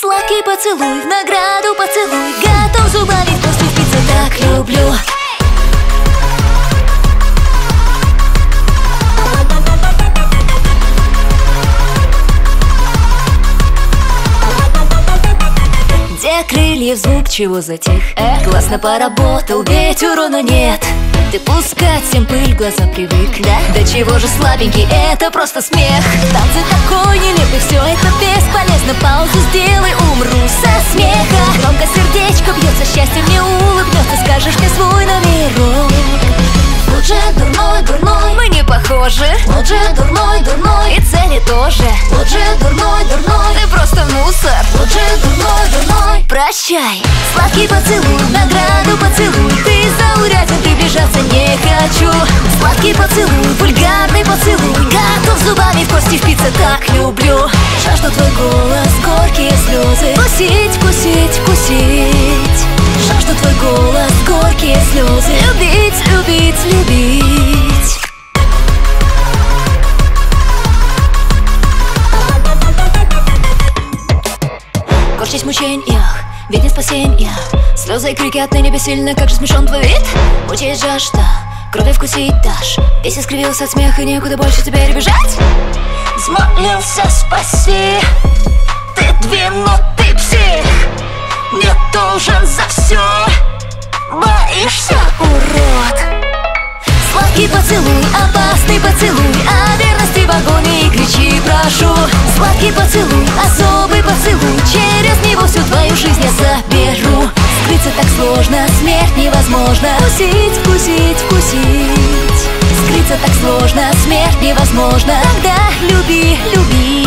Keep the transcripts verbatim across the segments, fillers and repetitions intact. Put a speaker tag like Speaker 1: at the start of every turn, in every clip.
Speaker 1: Сладкий поцелуй, в награду поцелуй. Готов зубами в кость впиться, так люблю. Где крылья, звук чего затих? Эх, классно поработал, ведь урона нет. Ты пускать всем пыль в глаза привык, да? Да чего же слабенький, это просто смех. Танцы такой нелепый, все это бесполезно. Паузу сделай, умру со смеха. Громко сердечко бьется, счастье мне улыбнется. Скажешь мне свой номерок. Вот же дурной, дурной, мы не похожи. Вот же дурной, дурной, и цели тоже. Вот же дурной, дурной, ты просто мусор. Вот же дурной, дурной, прощай. Сладкий поцелуй, награду поцелуй. Ты зауряден, приближаться не хочу. Сладкий поцелуй, вульгарный поцелуй. Готов зубами в кости впиться, так люблю. Жажду твой голос, горькие слезы. Вкусить, вкусить, вкусить. Жажду твой голос, горькие слезы. Любить, любить, любить. Корчись в мучениях, ведь нет спасенья. Слезы и крики отныне бессильны, как же смешон твой вид. Мучаясь жажда, крови вкусить дашь. Весь искривился от смеха, некуда больше теперь бежать. Взмолился, спаси. Ты двинутый псих, не должен за все. Боишься, урод. Сладкий поцелуй, опасный поцелуй. О верности в агонии кричи, прошу. Сладкий поцелуй, особый поцелуй. Через него всю твою жизнь я заберу. Скрыться так сложно, смерть невозможно. Вкусить, вкусить, вкусить. Скрыться так сложно, смерть невозможно. Тогда люби, люби.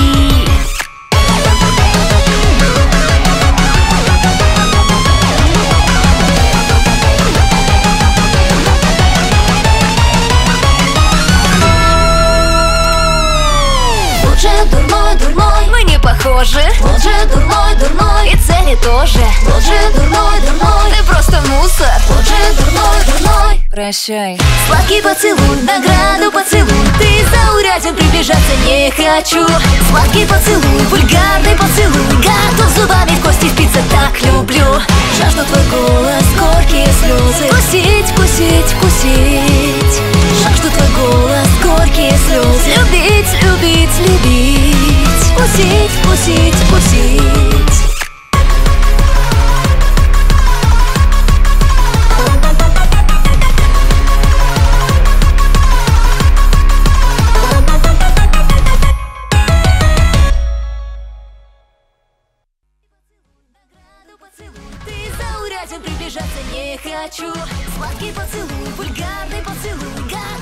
Speaker 1: Вот же дурной, дурной, мы не похожи. Вот же дурной, дурной, и цели тоже. Вот же дурной, дурной, ты просто мусор. Вот же дурной, дурной, прощай. Сладкий поцелуй, награду поцелуй. Ты зауряден, приближаться не хочу. Сладкий поцелуй, вульгарный поцелуй. Готов зубами в кости впиться, так люблю. Жажду твой голос, горькие слезы. Вкусить, вкусить, вкусить. Жажду твой голос, горькие слезы. Любить, любить, любить. Вкусить, вкусить, вкусить. Ты зауряден, приближаться не хочу. Сладкий поцелуй, вульгарный поцелуй.